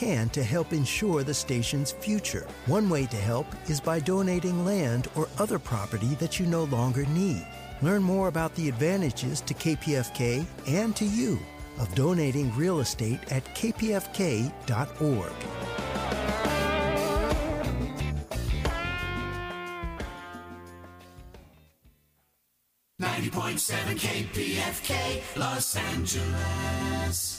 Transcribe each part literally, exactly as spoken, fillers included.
can to help ensure the station's future. One way to help is by donating land or other property that you no longer need. Learn more about the advantages to K P F K and to you of donating real estate at k p f k dot org. ninety point seven K P F K, Los Angeles.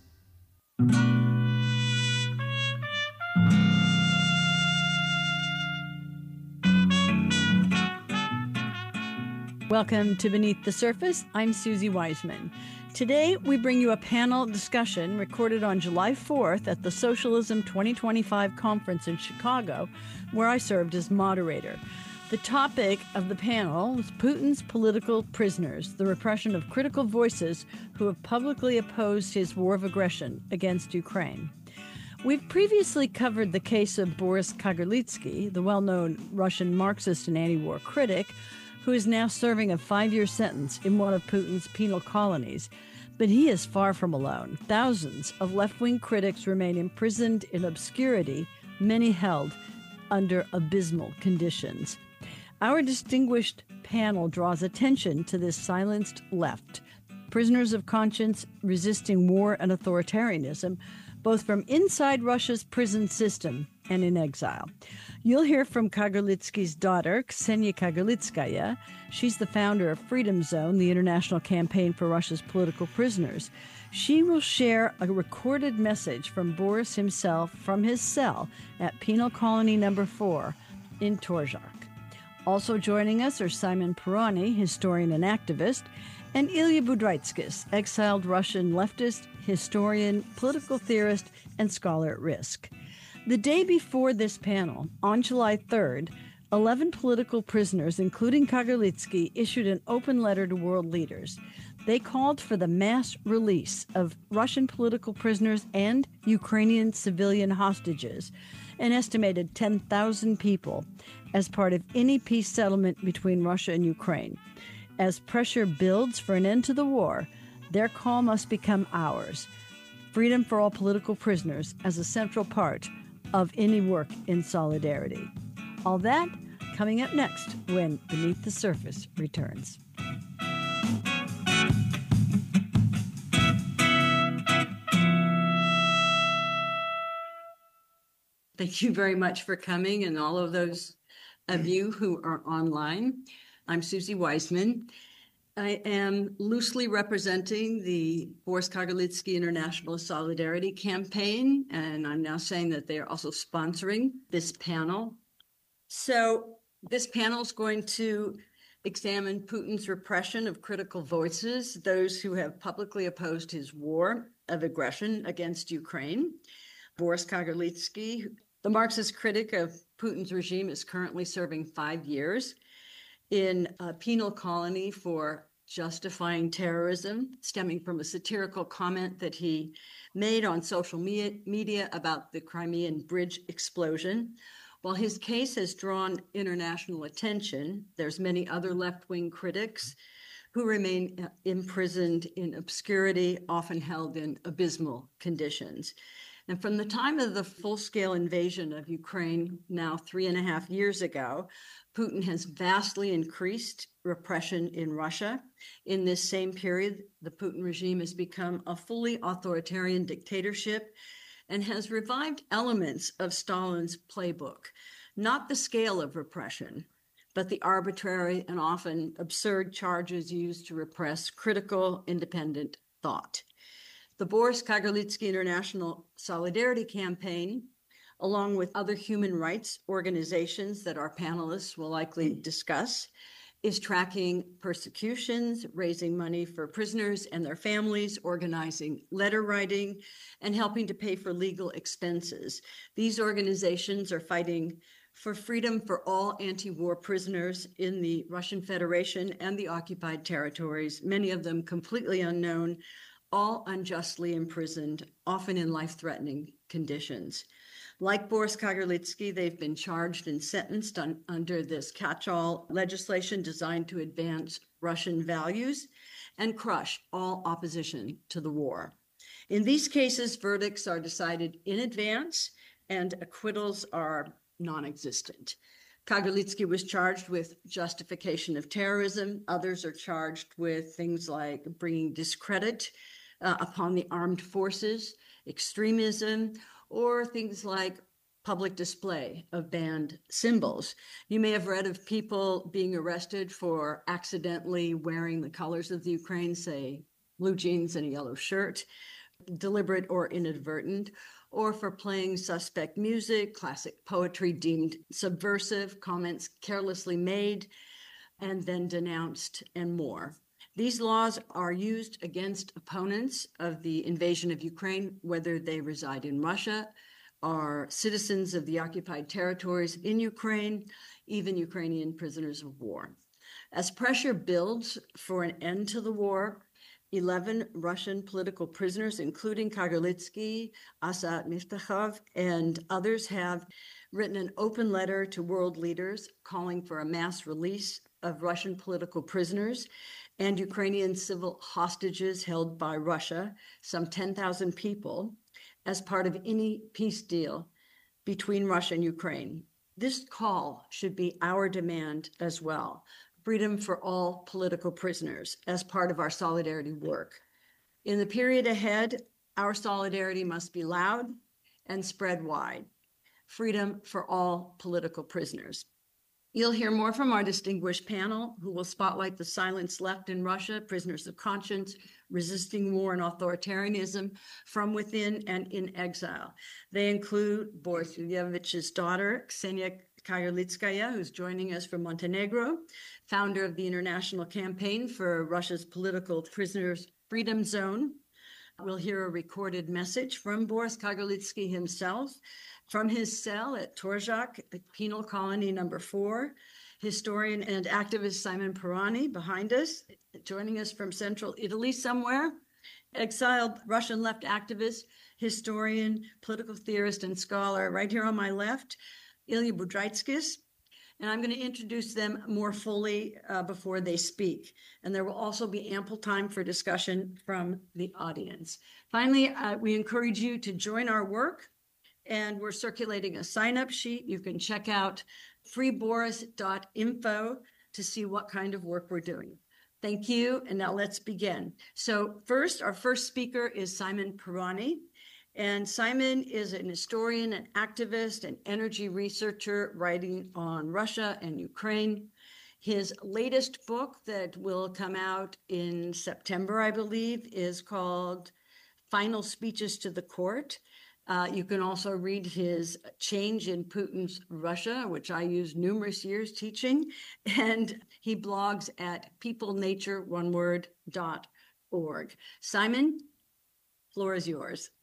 Welcome to Beneath the Surface. I'm Susie Wiseman. Today, we bring you a panel discussion recorded on July fourth at the Socialism twenty twenty-five conference in Chicago, where I served as moderator. The topic of the panel was Putin's political prisoners, the repression of critical voices who have publicly opposed his war of aggression against Ukraine. We've previously covered the case of Boris Kagarlitsky, the well-known Russian Marxist and anti-war critic, who is now serving a five-year sentence in one of Putin's penal colonies. But he is far from alone. Thousands of left-wing critics remain imprisoned in obscurity, many held under abysmal conditions. Our distinguished panel draws attention to this silenced left, prisoners of conscience resisting war and authoritarianism, both from inside Russia's prison system and in exile. You'll hear from Kagarlitsky's daughter, Ksenia Kagarlitskaya. She's the founder of Freedom Zone, the international campaign for Russia's political prisoners. She will share a recorded message from Boris himself from his cell at Penal Colony Number Four in Torzhok. Also joining us are Simon Pirani, historian and activist, and Ilya Budraitskis, exiled Russian leftist, historian, political theorist, and scholar at risk. The day before this panel, on July third, eleven political prisoners, including Kagarlitsky, issued an open letter to world leaders. They called for the mass release of Russian political prisoners and Ukrainian civilian hostages, an estimated ten thousand people, as part of any peace settlement between Russia and Ukraine. As pressure builds for an end to the war, their call must become ours. Freedom for all political prisoners as a central part of any work in solidarity. All that coming up next when Beneath the Surface returns. Thank you very much for coming, and all of those of you who are online. I'm Susie Wiseman. I am loosely representing the Boris Kagarlitsky International Solidarity Campaign, and I'm now saying that they are also sponsoring this panel. So this panel is going to examine Putin's repression of critical voices, those who have publicly opposed his war of aggression against Ukraine. Boris Kagarlitsky, the Marxist critic of Putin's regime, is currently serving five years in a penal colony for justifying terrorism, stemming from a satirical comment that he made on social media about the Crimean bridge explosion. While his case has drawn international attention, there's many other left-wing critics who remain imprisoned in obscurity, often held in abysmal conditions. And from the time of the full-scale invasion of Ukraine, now three and a half years ago, Putin has vastly increased repression in Russia. In this same period, the Putin regime has become a fully authoritarian dictatorship and has revived elements of Stalin's playbook, not the scale of repression, but the arbitrary and often absurd charges used to repress critical, independent thought. The Boris Kagarlitsky International Solidarity Campaign, along with other human rights organizations that our panelists will likely discuss, is tracking persecutions, raising money for prisoners and their families, organizing letter writing, and helping to pay for legal expenses. These organizations are fighting for freedom for all anti-war prisoners in the Russian Federation and the occupied territories, many of them completely unknown, all unjustly imprisoned, often in life-threatening conditions. Like Boris Kagarlitsky, they've been charged and sentenced on, under this catch-all legislation designed to advance Russian values and crush all opposition to the war. In these cases, verdicts are decided in advance and acquittals are non-existent. Kagarlitsky was charged with justification of terrorism. Others are charged with things like bringing discredit uh, upon the armed forces, extremism, or things like public display of banned symbols. You may have read of people being arrested for accidentally wearing the colors of the Ukraine, say blue jeans and a yellow shirt, deliberate or inadvertent, or for playing suspect music, classic poetry deemed subversive, comments carelessly made, and then denounced, and more. These laws are used against opponents of the invasion of Ukraine, whether they reside in Russia, are citizens of the occupied territories in Ukraine, even Ukrainian prisoners of war. As pressure builds for an end to the war, eleven Russian political prisoners, including Kagarlitsky, Asad Miftakhov, and others, have written an open letter to world leaders calling for a mass release of Russian political prisoners and Ukrainian civil hostages held by Russia, some ten thousand people, as part of any peace deal between Russia and Ukraine. This call should be our demand as well. Freedom for all political prisoners as part of our solidarity work. In the period ahead, our solidarity must be loud and spread wide. Freedom for all political prisoners. You'll hear more from our distinguished panel, who will spotlight the silence left in Russia, prisoners of conscience, resisting war and authoritarianism from within and in exile. They include Boris Yulevich's daughter, Ksenia Kagarlitskaya, who's joining us from Montenegro, founder of the International Campaign for Russia's Political Prisoners Freedom Zone. We'll hear a recorded message from Boris Kagarlitsky himself from his cell at Torzhok, Penal Colony number four. Historian and activist Simon Pirani behind us, joining us from central Italy somewhere. Exiled Russian left activist, historian, political theorist, and scholar right here on my left, Ilya Budraitskis, and I'm going to introduce them more fully uh, before they speak. And there will also be ample time for discussion from the audience. Finally, uh, we encourage you to join our work, and we're circulating a sign-up sheet. You can check out free boris dot info to see what kind of work we're doing. Thank you, and now let's begin. So first, our first speaker is Simon Pirani. And Simon is an historian, an activist, an energy researcher writing on Russia and Ukraine. His latest book that will come out in September, I believe, is called Final Speeches to the Court. Uh, you can also read his Change in Putin's Russia, which I used numerous years teaching. And he blogs at people nature one word dot org. Simon, floor is yours.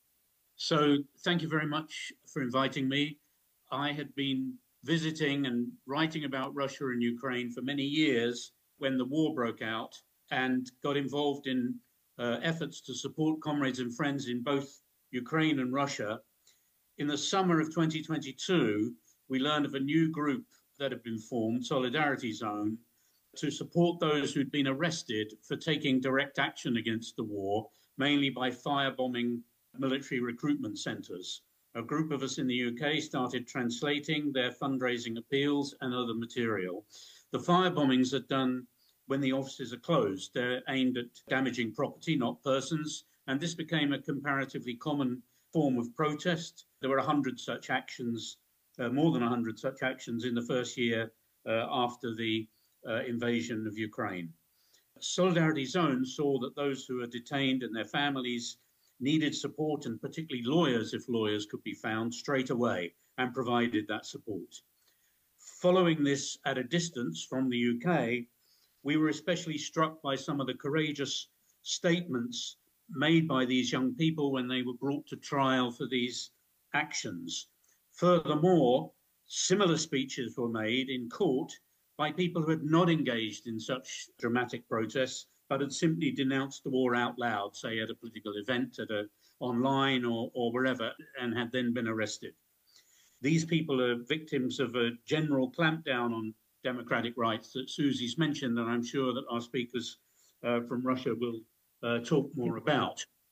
So thank you very much for inviting me. I had been visiting and writing about Russia and Ukraine for many years when the war broke out, and got involved in uh, efforts to support comrades and friends in both Ukraine and Russia. In the summer of twenty twenty-two, we learned of a new group that had been formed, Solidarity Zone, to support those who'd been arrested for taking direct action against the war, mainly by firebombing military recruitment centres. A group of us in the U K started translating their fundraising appeals and other material. The firebombings are done when the offices are closed. They're aimed at damaging property, not persons, and this became a comparatively common form of protest. There were one hundred such actions, uh, more than one hundred such actions in the first year uh, after the uh, invasion of Ukraine. Solidarity Zone saw that those who were detained and their families needed support, and particularly lawyers, if lawyers could be found, straight away, and provided that support. Following this at a distance from the U K, we were especially struck by some of the courageous statements made by these young people when they were brought to trial for these actions. Furthermore, similar speeches were made in court by people who had not engaged in such dramatic protests, but had simply denounced the war out loud, say at a political event, at a online or, or wherever, and had then been arrested. These people are victims of a general clampdown on democratic rights that Susie's mentioned, and I'm sure that our speakers uh, from Russia will uh, talk more about.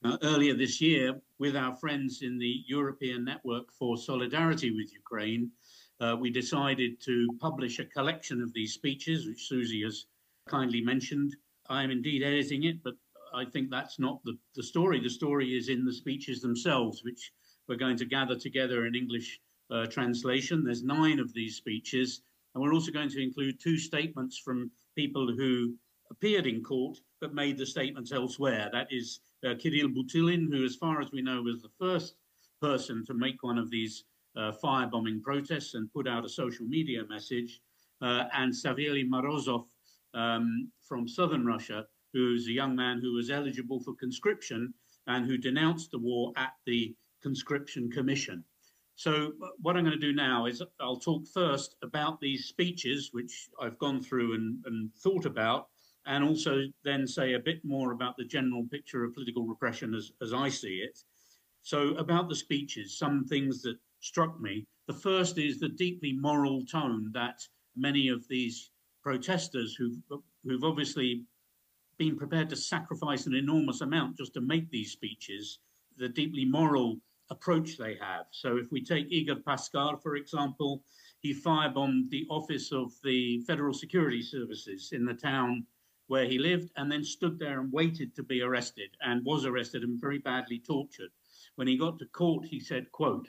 Uh, earlier this year, with our friends in the European Network for Solidarity with Ukraine, uh, we decided to publish a collection of these speeches, which Susie has kindly mentioned. I am indeed editing it, but I think that's not the, the story. The story is in the speeches themselves, which we're going to gather together in English uh, translation. There's nine of these speeches, and we're also going to include two statements from people who appeared in court but made the statements elsewhere. That is uh, Kirill Butilin, who, as far as we know, was the first person to make one of these uh, firebombing protests and put out a social media message, uh, and Savery Morozov um, from southern Russia, who's a young man who was eligible for conscription and who denounced the war at the conscription commission. So what I'm going to do now is I'll talk first about these speeches, which I've gone through and, and thought about, and also then say a bit more about the general picture of political repression as, as I see it. So about the speeches, some things that struck me. The first is the deeply moral tone that many of these protesters who've, who've obviously been prepared to sacrifice an enormous amount just to make these speeches, the deeply moral approach they have. So if we take Igor Paskar, for example, he firebombed the office of the Federal Security Services in the town where he lived and then stood there and waited to be arrested and was arrested and very badly tortured. When he got to court, he said, quote,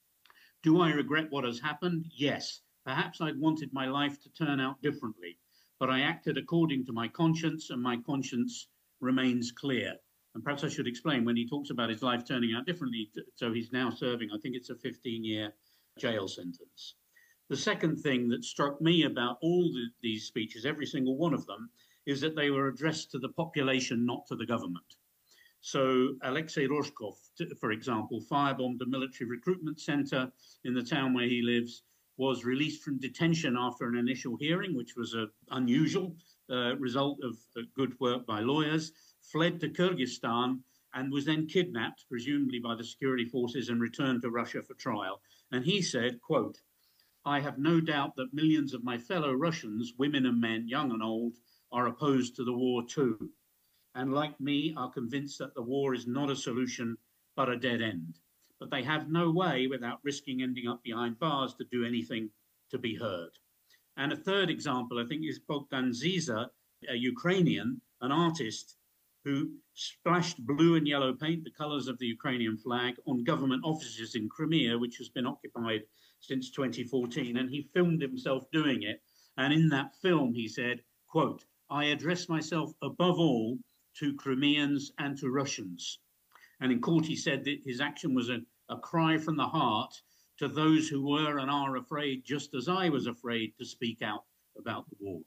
"Do I regret what has happened? Yes. Perhaps I'd wanted my life to turn out differently, but I acted according to my conscience and my conscience remains clear." And perhaps I should explain, when he talks about his life turning out differently, so he's now serving, I think it's a fifteen-year jail sentence. The second thing that struck me about all the, these speeches, every single one of them, is that they were addressed to the population, not to the government. So Alexei Rozhkov, for example, firebombed a military recruitment center in the town where he lives, was released from detention after an initial hearing, which was an unusual uh, result of uh, good work by lawyers, fled to Kyrgyzstan, and was then kidnapped, presumably by the security forces, and returned to Russia for trial. And he said, quote, "I have no doubt that millions of my fellow Russians, women and men, young and old, are opposed to the war too, and like me are convinced that the war is not a solution, but a dead end. But they have no way, without risking ending up behind bars, to do anything to be heard." And a third example, I think, is Bogdan Ziza, a Ukrainian, an artist, who splashed blue and yellow paint, the colors of the Ukrainian flag, on government offices in Crimea, which has been occupied since twenty fourteen. And he filmed himself doing it. And in that film, he said, quote, "I address myself above all to Crimeans and to Russians." And in court, he said that his action was a, a cry from the heart to those who were and are afraid, just as I was afraid, to speak out about the war.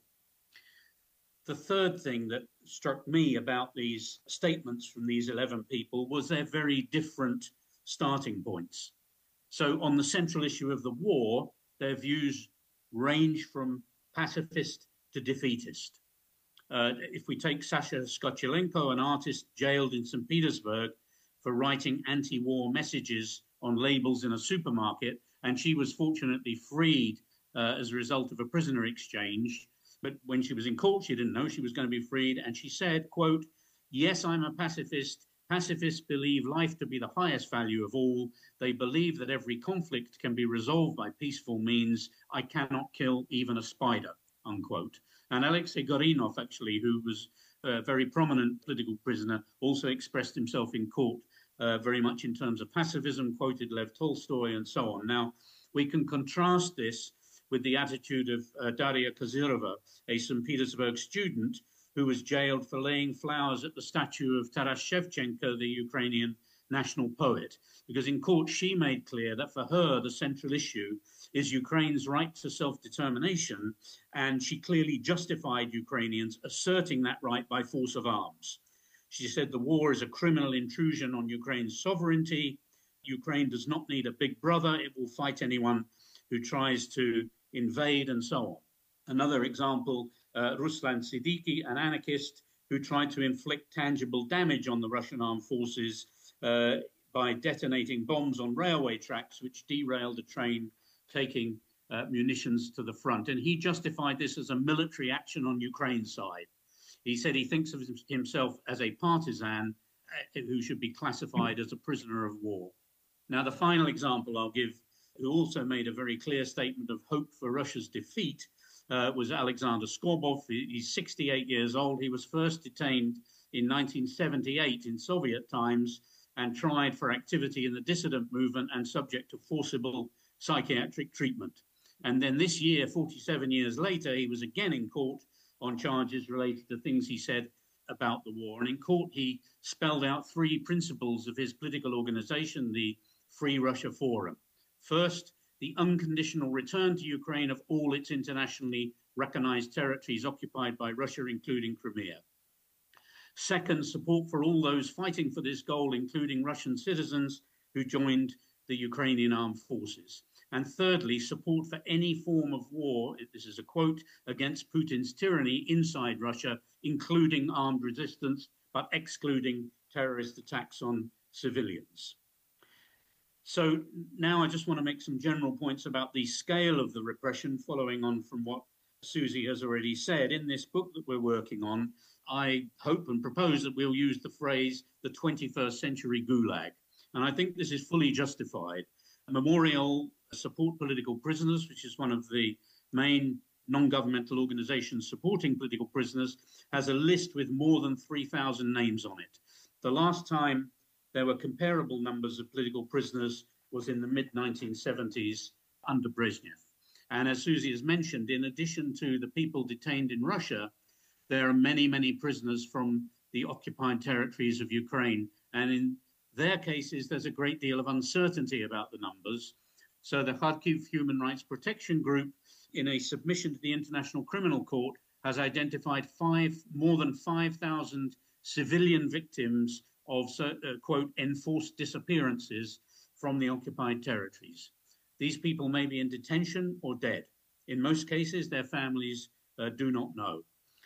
The third thing that struck me about these statements from these eleven people was their very different starting points. So on the central issue of the war, their views range from pacifist to defeatist. Uh, if we take Sasha Skochelenko, an artist jailed in Saint Petersburg for writing anti-war messages on labels in a supermarket, and she was fortunately freed uh, as a result of a prisoner exchange. But when she was in court, she didn't know she was going to be freed. And she said, quote, "Yes, I'm a pacifist. Pacifists believe life to be the highest value of all. They believe that every conflict can be resolved by peaceful means. I cannot kill even a spider," unquote. And Alexei Gorinov, actually, who was a very prominent political prisoner, also expressed himself in court uh, very much in terms of pacifism, quoted Lev Tolstoy and so on. Now, we can contrast this with the attitude of uh, Daria Kozyrova, a Saint Petersburg student who was jailed for laying flowers at the statue of Taras Shevchenko, the Ukrainian national poet, because in court she made clear that for her the central issue is Ukraine's right to self-determination, and she clearly justified Ukrainians asserting that right by force of arms. She said the war is a criminal intrusion on Ukraine's sovereignty. Ukraine does not need a big brother. It will fight anyone who tries to invade and so on. Another example, uh, Ruslan Siddiqui, an anarchist who tried to inflict tangible damage on the Russian armed forces uh, by detonating bombs on railway tracks, which derailed a train taking uh, munitions to the front. And he justified this as a military action on Ukraine's side. He said he thinks of himself as a partisan who should be classified as a prisoner of war. Now, the final example I'll give, who also made a very clear statement of hope for Russia's defeat, uh, was Alexander Skorbov. He's sixty-eight years old. He was first detained in nineteen seventy-eight in Soviet times and tried for activity in the dissident movement and subject to forcible psychiatric treatment. And then this year, forty-seven years later, he was again in court on charges related to things he said about the war. And in court, he spelled out three principles of his political organization, the Free Russia Forum. First, the unconditional return to Ukraine of all its internationally recognized territories occupied by Russia, including Crimea. Second, support for all those fighting for this goal, including Russian citizens who joined the Ukrainian armed forces. And thirdly, support for any form of war, this is a quote, against Putin's tyranny inside Russia, including armed resistance, but excluding terrorist attacks on civilians. So now I just want to make some general points about the scale of the repression, following on from what Susie has already said. In this book that we're working on, I hope and propose that we'll use the phrase the twenty-first century Gulag. And I think this is fully justified. Memorial Support Political Prisoners, which is one of the main non-governmental organizations supporting political prisoners, has a list with more than three thousand names on it. The last time there were comparable numbers of political prisoners was in the mid nineteen seventies under Brezhnev. And as Susie has mentioned, in addition to the people detained in Russia, there are many, many prisoners from the occupied territories of Ukraine. And in their cases, there's a great deal of uncertainty about the numbers. So the Kharkiv Human Rights Protection Group, in a submission to the International Criminal Court, has identified five, more than five thousand civilian victims of, uh, quote, enforced disappearances from the occupied territories. These people may be in detention or dead. In most cases, their families uh, do not know.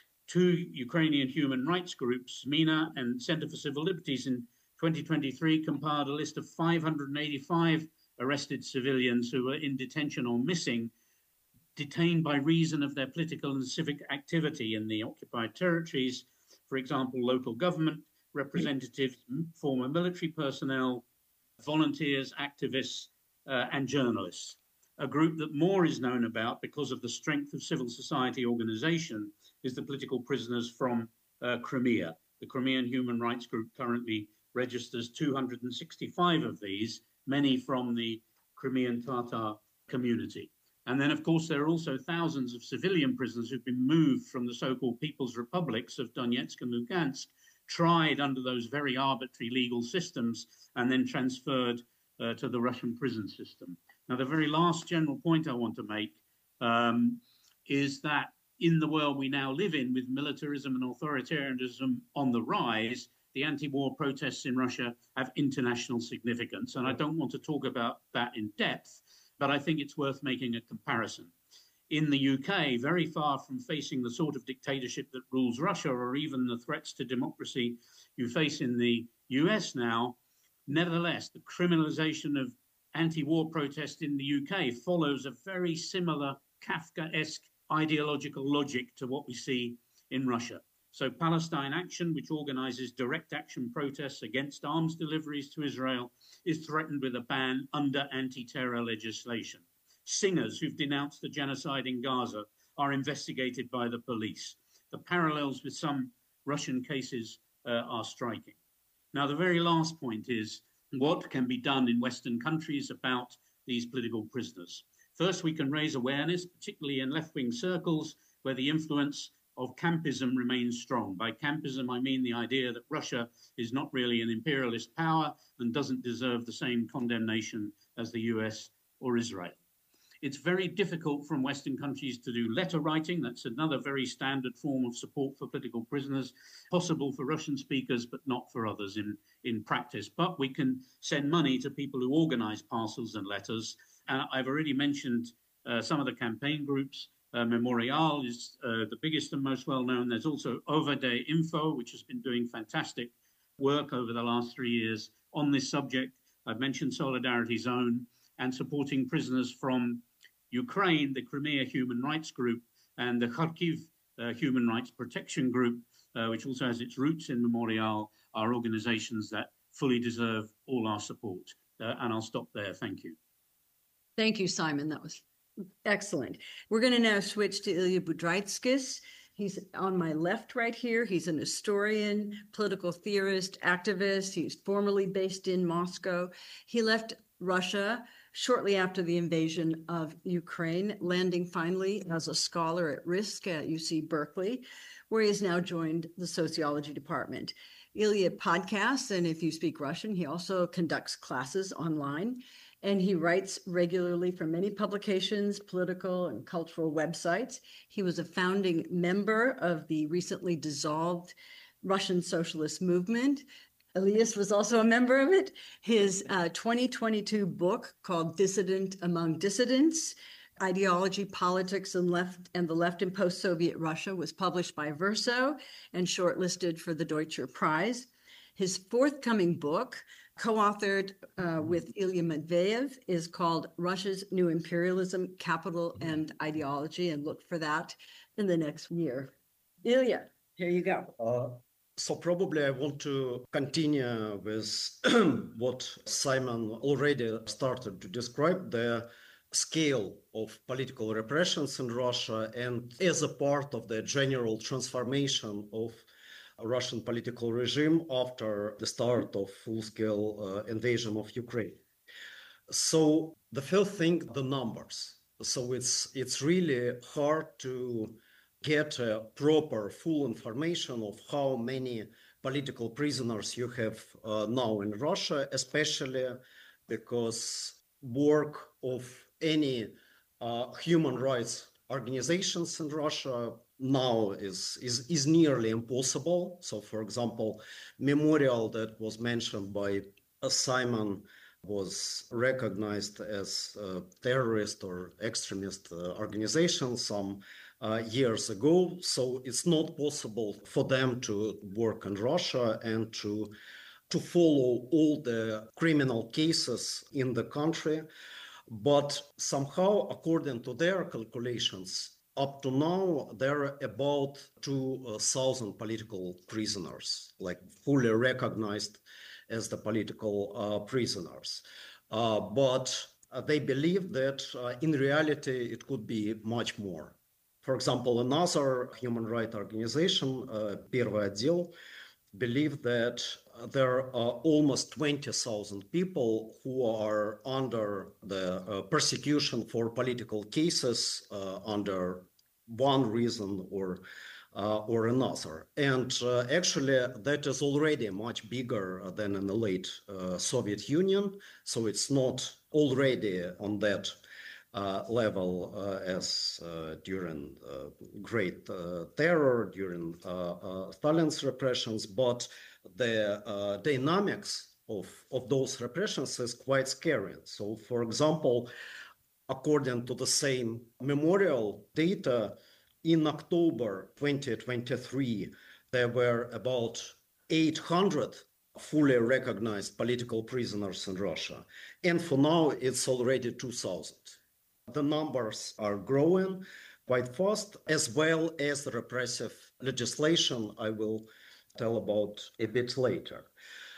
Two Ukrainian human rights groups, MENA and Center for Civil Liberties, in twenty twenty-three compiled a list of five hundred eighty-five arrested civilians who were in detention or missing, detained by reason of their political and civic activity in the occupied territories. For example, local government representatives, former military personnel, volunteers, activists, uh, and journalists. A group that more is known about because of the strength of civil society organization is the political prisoners from uh, Crimea. The Crimean Human Rights Group currently registers two hundred sixty-five of these, many from the Crimean Tatar community. And then, of course, there are also thousands of civilian prisoners who've been moved from the so-called People's Republics of Donetsk and Lugansk, tried under those very arbitrary legal systems, and then transferred uh, to the Russian prison system. Now, the very last general point I want to make um, is that in the world we now live in, with militarism and authoritarianism on the rise, the anti-war protests in Russia have international significance. And I don't want to talk about that in depth, but I think it's worth making a comparison. In the U K, very far from facing the sort of dictatorship that rules Russia, or even the threats to democracy you face in the U S now, nevertheless, the criminalization of anti-war protest in the U K follows a very similar Kafkaesque ideological logic to what we see in Russia. So Palestine Action, which organizes direct action protests against arms deliveries to Israel, is threatened with a ban under anti-terror legislation. Singers who've denounced the genocide in Gaza are investigated by the police. The parallels with some Russian cases uh, are striking. Now, the very last point is what can be done in Western countries about these political prisoners. First, we can raise awareness, particularly in left-wing circles, where the influence of campism remains strong. By campism, I mean the idea that Russia is not really an imperialist power and doesn't deserve the same condemnation as the U S or Israel. It's very difficult from Western countries to do letter writing. That's another very standard form of support for political prisoners, possible for Russian speakers, but not for others in, in practice. But we can send money to people who organize parcels and letters. And I've already mentioned uh, some of the campaign groups. Uh, Memorial is uh, the biggest and most well-known. There's also Overday Info, which has been doing fantastic work over the last three years on this subject. I've mentioned Solidarity Zone and supporting prisoners from Ukraine, the Crimea Human Rights Group, and the Kharkiv uh, Human Rights Protection Group, uh, which also has its roots in Memorial, are organizations that fully deserve all our support. Uh, and I'll stop there. Thank you. Thank you, Simon. That was excellent. We're going to now switch to Ilya Budraitskis. He's on my left right here. He's an historian, political theorist, activist. He's formerly based in Moscow. He left Russia shortly after the invasion of Ukraine, landing finally as a scholar at risk at U C Berkeley, where he has now joined the sociology department. Ilya podcasts, and if you speak Russian, he also conducts classes online. And he writes regularly for many publications, political and cultural websites. He was a founding member of the recently dissolved Russian Socialist Movement. Elias was also a member of it. His uh, twenty twenty-two book called Dissident Among Dissidents, Ideology, Politics, and Left and the Left in Post-Soviet Russia was published by Verso and shortlisted for the Deutscher Prize. His forthcoming book, co-authored uh, with Ilya Medvedev, is called Russia's New Imperialism, Capital and Ideology, and look for that in the next year. Ilya, here you go. Uh, so probably I want to continue with what Simon already started to describe, the scale of political repressions in Russia, and as a part of the general transformation of Russian political regime after the start of full-scale uh, invasion of Ukraine. So the first thing, the numbers. So it's it's really hard to get a proper, full information of how many political prisoners you have uh, now in Russia, especially because work of any uh, human rights organizations in Russia now is, is, is nearly impossible. So, for example, Memorial that was mentioned by uh, Simon was recognized as a terrorist or extremist uh, organization some uh, years ago. So it's not possible for them to work in Russia and to, to follow all the criminal cases in the country. But somehow, according to their calculations, up to now, there are about two thousand political prisoners, like fully recognized as the political uh, prisoners. Uh, but uh, they believe that uh, in reality, it could be much more. For example, another human rights organization, uh, Первый отдел, believe that there are almost twenty thousand people who are under the uh, persecution for political cases uh, under one reason or uh, or another. And uh, actually, that is already much bigger than in the late uh, Soviet Union. So it's not already on that uh, level uh, as uh, during uh, Great uh, Terror, during uh, uh, Stalin's repressions, but the uh, dynamics of, of those repressions is quite scary. So, for example, according to the same Memorial data, in October twenty twenty-three, there were about eight hundred fully recognized political prisoners in Russia. And for now, it's already two thousand. The numbers are growing quite fast, as well as the repressive legislation I will tell about a bit later.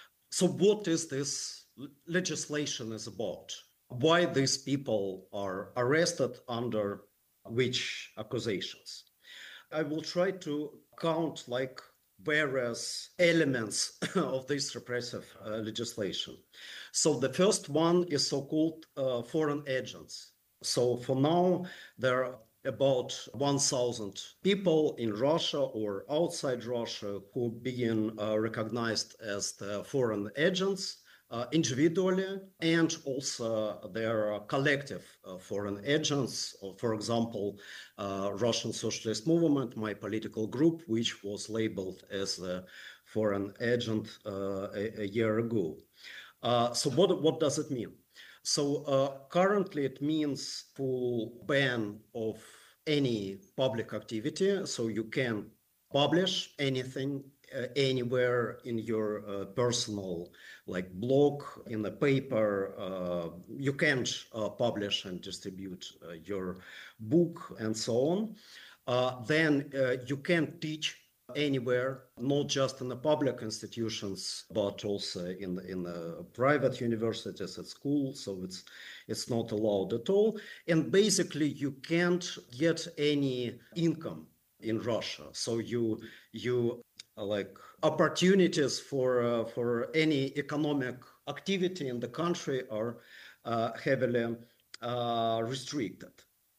So what is this legislation is about? Why these people are arrested, under which accusations? I will try to count like various elements of this repressive uh, legislation. So the first one is so-called uh, foreign agents. So for now, there are about one thousand people in Russia or outside Russia who being uh, recognized as the foreign agents uh, individually, and also there are collective uh, foreign agents. For example, uh, Russian Socialist Movement, my political group, which was labeled as a foreign agent uh, a, a year ago. Uh, so what, what does it mean? So uh, currently it means full ban of any public activity. So you can publish anything uh, anywhere in your uh, personal, like blog, in a paper. Uh, you can't uh, publish and distribute uh, your book and so on. Uh, then uh, you can teach anywhere, not just in the public institutions, but also in the, in the private universities at school. So it's it's not allowed at all. And basically, you can't get any income in Russia. So you you uh, like opportunities for uh, for any economic activity in the country are uh, heavily uh, restricted.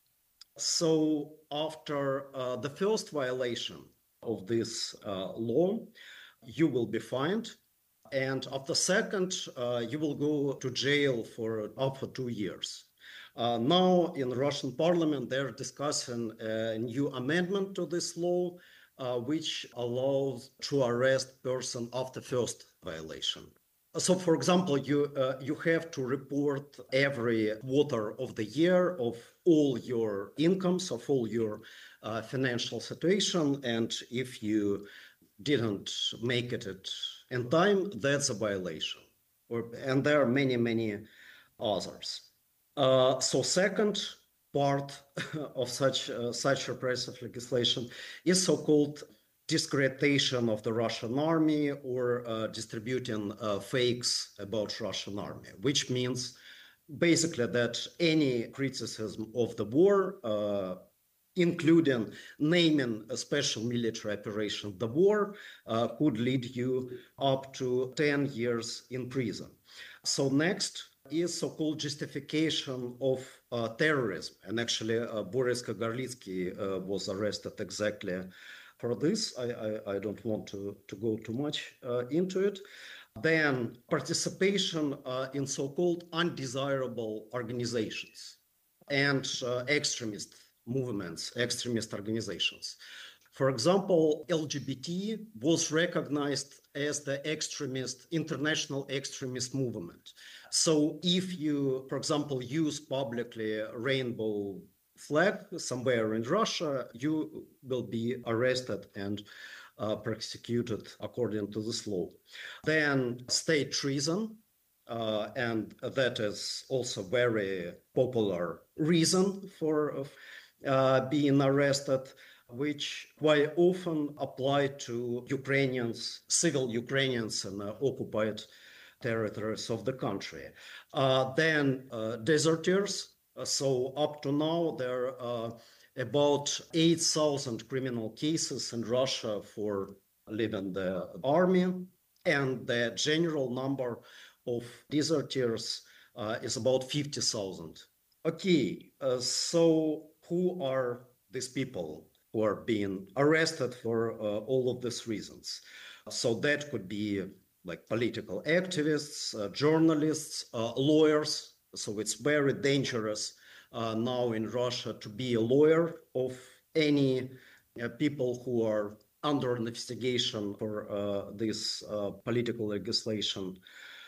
So after uh, the first violation of this uh, law, you will be fined. And after second, uh, you will go to jail for up for two years. Uh, now in the Russian parliament, they're discussing a new amendment to this law, uh, which allows to arrest person after first violation. So, for example, you uh, you have to report every quarter of the year of all your incomes, of all your uh, financial situation, and if you didn't make it at, in time, that's a violation. Or, and there are many, many others. Uh, so, second part of such uh, such repressive legislation is so-called discreditation of the Russian army, or uh, distributing uh, fakes about Russian army, which means basically that any criticism of the war, uh, including naming a special military operation, the war, uh, could lead you up to ten years in prison. So next is so-called justification of uh, terrorism. And actually, uh, Boris Kagarlitsky uh, was arrested exactly for this. I, I, I don't want to, to go too much uh, into it. Then participation uh, in so-called undesirable organizations and uh, extremist movements, extremist organizations. For example, L G B T was recognized as the extremist, international extremist movement. So if you, for example, use publicly a rainbow flag somewhere in Russia, you will be arrested and uh, prosecuted according to this law. Then state treason, uh, and that is also very popular reason for uh, being arrested, which quite often apply to Ukrainians, civil Ukrainians in uh, occupied territories of the country. Uh, then uh, deserters. So up to now, there are uh, about eight thousand criminal cases in Russia for leaving the army, and the general number of deserters uh, is about fifty thousand. Okay, uh, so who are these people who are being arrested for uh, all of these reasons? So that could be like political activists, uh, journalists, uh, lawyers. So it's very dangerous uh, now in Russia to be a lawyer of any uh, people who are under investigation for uh, this uh, political legislation.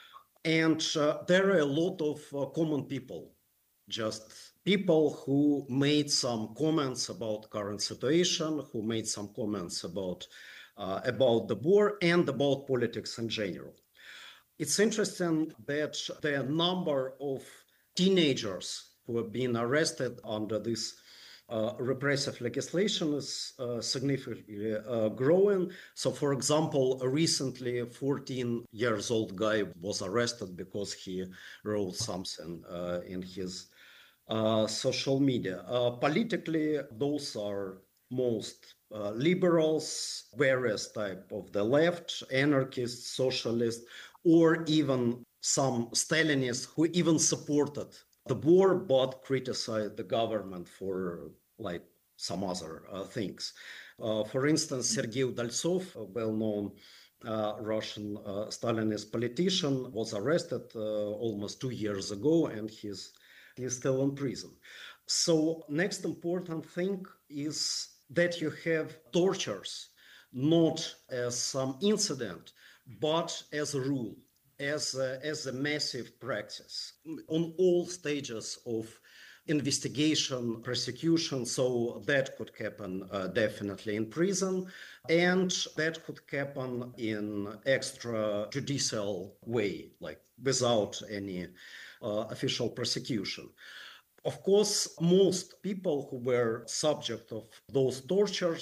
And uh, there are a lot of uh, common people, just people who made some comments about current situation, who made some comments about, uh, about the war and about politics in general. It's interesting that the number of teenagers who have been arrested under this uh, repressive legislation is uh, significantly uh, growing. So, for example, recently a fourteen years old guy was arrested because he wrote something uh, in his uh, social media. Uh, politically, those are most uh, liberals, various type of the left, anarchists, socialists, or even some Stalinists who even supported the war but criticized the government for like some other uh, things. Uh, for instance, Sergei Udaltsov, a well-known uh, Russian uh, Stalinist politician, was arrested uh, almost two years ago, and he's, he's still in prison. So next important thing is that you have tortures, not as some incident, but as a rule, as a, as a massive practice on all stages of investigation, prosecution. So that could happen uh, definitely in prison, and that could happen in extrajudicial way, like without any uh, official prosecution. Of course, most people who were subject of those tortures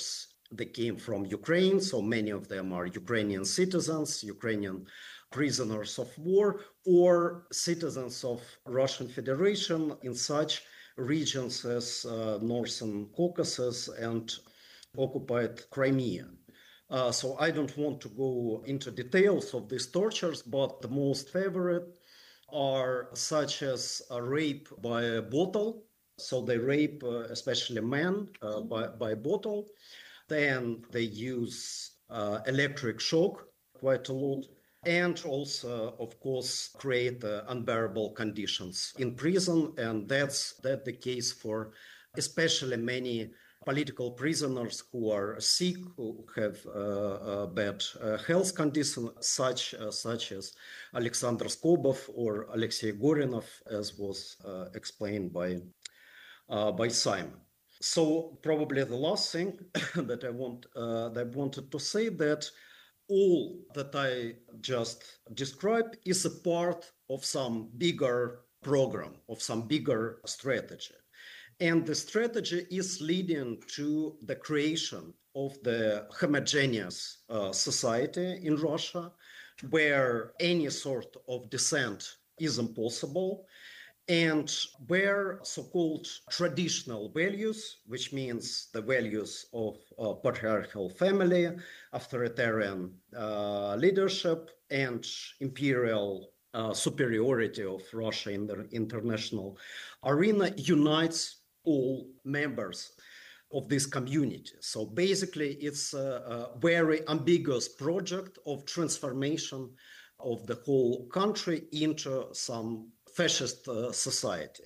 they came from Ukraine, so many of them are Ukrainian citizens, Ukrainian prisoners of war, or citizens of Russian Federation in such regions as uh, Northern Caucasus and occupied Crimea. Uh, so I don't want to go into details of these tortures, but the most favorite are such as a rape by a bottle. So they rape uh, especially men uh, by, by bottle. Then they use uh, electric shock quite a lot. And also, of course, create uh, unbearable conditions in prison. And that's, that's the case for especially many political prisoners who are sick, who have uh, uh, bad uh, health conditions, such, uh, such as Alexander Skobov or Alexei Gorinov, as was uh, explained by, uh, by Simon. So probably the last thing that I want uh, that I wanted to say that all that I just described is a part of some bigger program, of some bigger strategy. And the strategy is leading to the creation of the homogeneous uh, society in Russia, where any sort of dissent is impossible, and where so-called traditional values, which means the values of uh, patriarchal family, authoritarian uh, leadership, and imperial uh, superiority of Russia in the international arena, unites all members of this community. So basically, it's a, a very ambiguous project of transformation of the whole country into some fascist uh, society.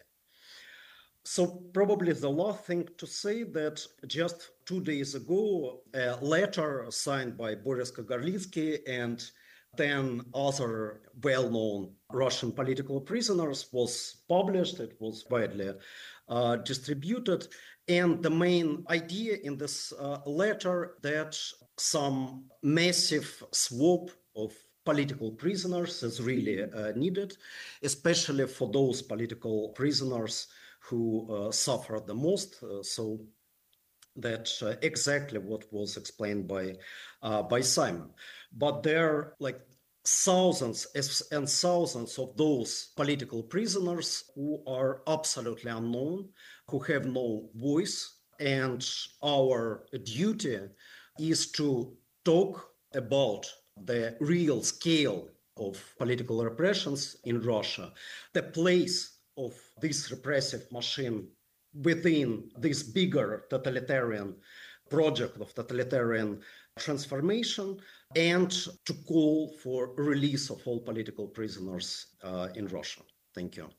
So probably the last thing to say that just two days ago, a letter signed by Boris Kagarlitsky and ten other well-known Russian political prisoners was published. It was widely uh, distributed. And the main idea in this uh, letter that some massive swap of political prisoners is really uh, needed, especially for those political prisoners who uh, suffer the most. Uh, so that's uh, exactly what was explained by uh, by Simon. But there are like thousands and thousands of those political prisoners who are absolutely unknown, who have no voice, and our duty is to talk about the real scale of political repressions in Russia, the place of this repressive machine within this bigger totalitarian project of totalitarian transformation, and to call for release of all political prisoners uh, in Russia. Thank you.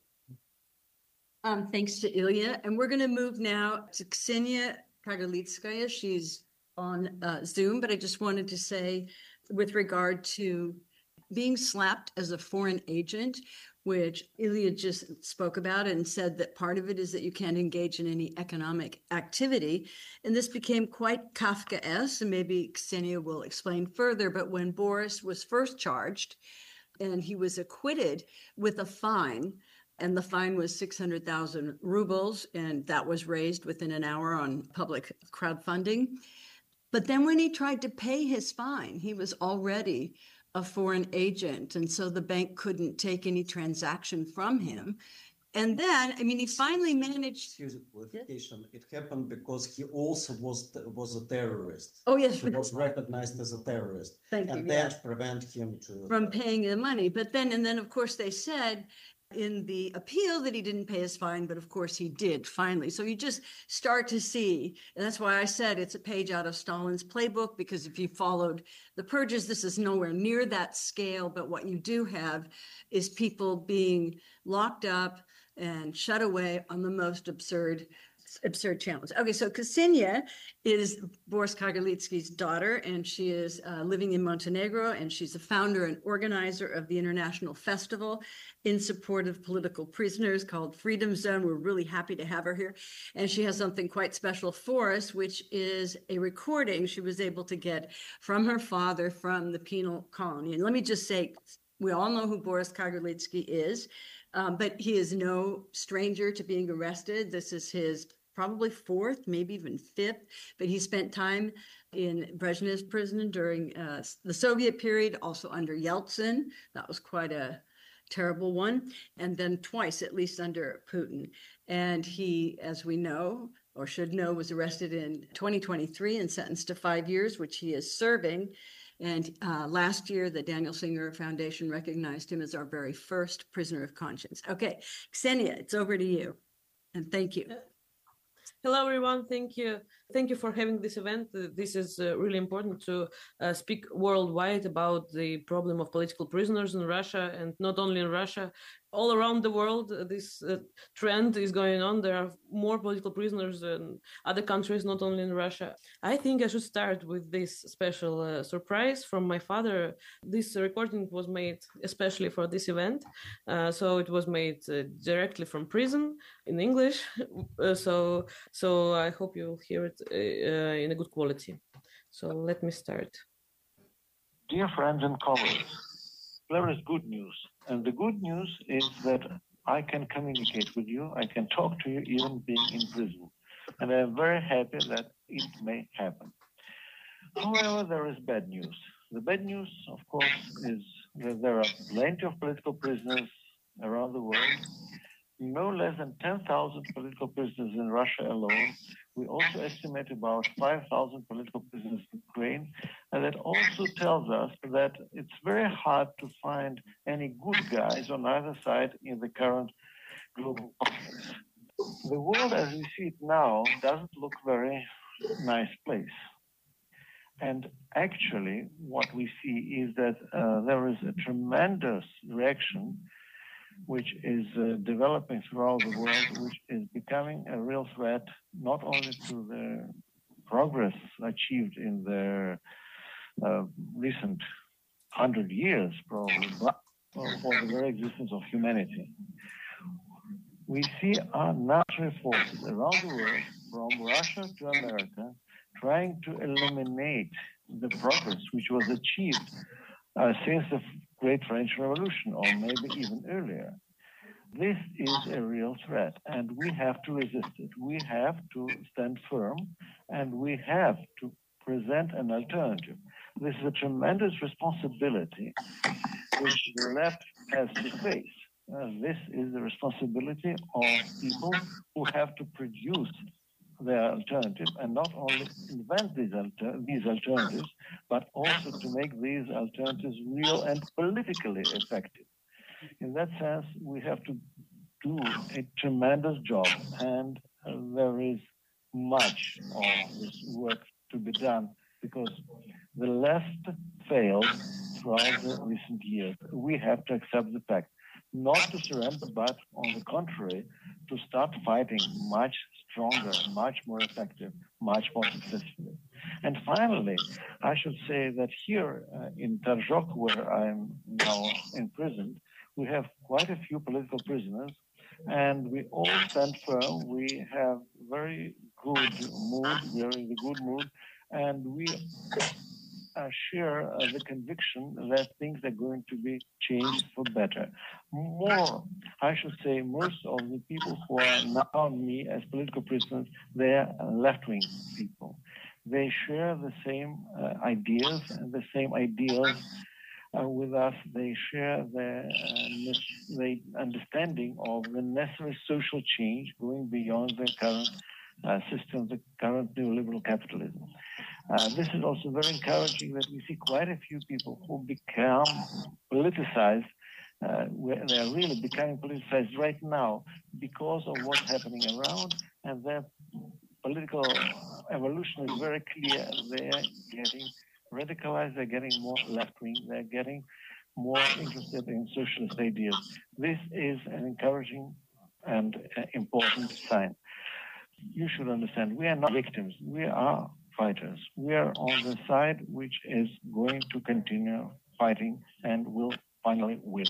Um, thanks to Ilya. And we're going to move now to Ksenia Kagarlitskaya. She's on uh, Zoom, but I just wanted to say, with regard to being slapped as a foreign agent, which Ilya just spoke about and said that part of it is that you can't engage in any economic activity. And this became quite Kafkaesque, and maybe Ksenia will explain further, but when Boris was first charged and he was acquitted with a fine, and the fine was six hundred thousand rubles, and that was raised within an hour on public crowdfunding. But then when he tried to pay his fine, he was already a foreign agent. And so the bank couldn't take any transaction from him. And then, I mean, he finally managed. Excuse me, clarification. It happened because he also was was a terrorist. Oh, yes. He was recognized as a terrorist. Thank you. And Yeah. that prevent him to From paying the money. But then, and then, of course, they said in the appeal that he didn't pay his fine, but of course he did finally. So you just start to see, and that's why I said it's a page out of Stalin's playbook, because if you followed the purges, this is nowhere near that scale. But what you do have is people being locked up and shut away on the most absurd absurd challenge. Okay, so Ksenia is Boris Kagarlitsky's daughter, and she is uh, living in Montenegro, and she's a founder and organizer of the International Festival in support of political prisoners called Freedom Zone. We're really happy to have her here. And she has something quite special for us, which is a recording she was able to get from her father from the penal colony. And let me just say, we all know who Boris Kagarlitsky is, um, but he is no stranger to being arrested. This is his probably fourth, maybe even fifth, but he spent time in Brezhnev's prison during uh, the Soviet period, also under Yeltsin. That was quite a terrible one. And then twice, at least under Putin. And he, as we know, or should know, was arrested in twenty twenty-three and sentenced to five years, which he is serving. And uh, last year, the Daniel Singer Foundation recognized him as our very first prisoner of conscience. Okay, Ksenia, it's over to you. And thank you. Hello, everyone. Thank you. Thank you for having this event. Uh, This is uh, really important to uh, speak worldwide about the problem of political prisoners in Russia, and not only in Russia, all around the world. Uh, this uh, trend is going on. There are more political prisoners in other countries, not only in Russia. I think I should start with this special uh, surprise from my father. This recording was made especially for this event. Uh, so it was made uh, directly from prison in English. Uh, so, so I hope you'll hear it uh, in a good quality. So let me start. Dear friends and colleagues, there is good news. And the good news is that I can communicate with you, I can talk to you even being in prison. And I'm very happy that it may happen. However, there is bad news. The bad news, of course, is that there are plenty of political prisoners around the world. No less than ten thousand political prisoners in Russia alone. We also estimate about five thousand political prisoners in Ukraine. And that also tells us that it's very hard to find any good guys on either side in the current global conflict. The world as we see it now doesn't look very nice place. And actually, what we see is that uh, there is a tremendous reaction which is uh, developing throughout the world, which is becoming a real threat, not only to the progress achieved in the uh, recent hundred years, probably, but for the very existence of humanity. We see our natural forces around the world, from Russia to America, trying to eliminate the progress which was achieved uh, since the Great French Revolution, or maybe even earlier. This is a real threat, and we have to resist it. We have to stand firm, and we have to present an alternative. This is a tremendous responsibility which the left has to face. Uh, this is the responsibility of people who have to produce their alternative, and not only invent these, alter these alternatives, but also to make these alternatives real and politically effective. In that sense, we have to do a tremendous job, and uh, there is much of this work to be done, because the left failed throughout the recent years. We have to accept the fact, not to surrender, but on the contrary, to start fighting much stronger, much more effective, much more successfully. And finally, I should say that here uh, in Tarzhok, where I'm now imprisoned, we have quite a few political prisoners, and we all stand firm. We have very good mood, we are in the good mood, and we uh, share uh, the conviction that things are going to be changed for better. More, I should say, most of the people who are now me as political prisoners, they are left-wing people. They share the same uh, ideas and the same ideals Uh, with us. They share the, uh, the understanding of the necessary social change going beyond the current uh, system, the current neoliberal capitalism. Uh, this is also very encouraging that we see quite a few people who become politicized. Uh, they are really becoming politicized right now because of what's happening around, and their political evolution is very clear. They are getting radicalized, they're getting more left-wing, they're getting more interested in socialist ideas. This is an encouraging and uh, important sign. You should understand, we are not victims, we are fighters. We are on the side which is going to continue fighting and will finally win.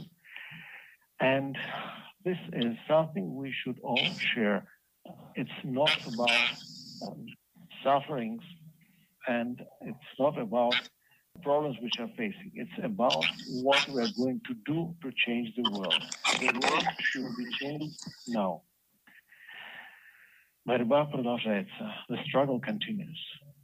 And this is something we should all share. It's not about um, sufferings, and it's not about problems which are facing. It's about what we're going to do to change the world. The world should be changed now. Борьба продолжается. The struggle continues.